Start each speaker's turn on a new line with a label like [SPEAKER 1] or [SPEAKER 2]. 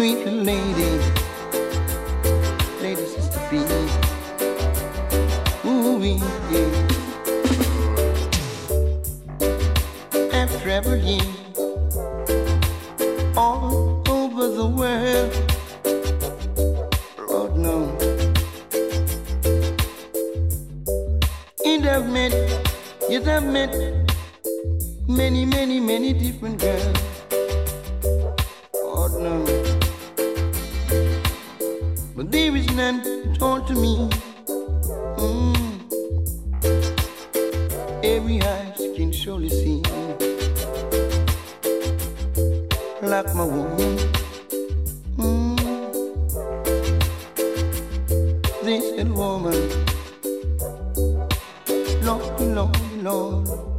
[SPEAKER 1] sweet little lady, lady sister B. Ooh-wee, yeah. I've traveled here all over the world. Oh no. And I've met, yes I've met many, many, many different girls. Oh no. But there is none at all to me. Every eyes can surely see, like my woman. This little woman, Lord, Lord, Lord.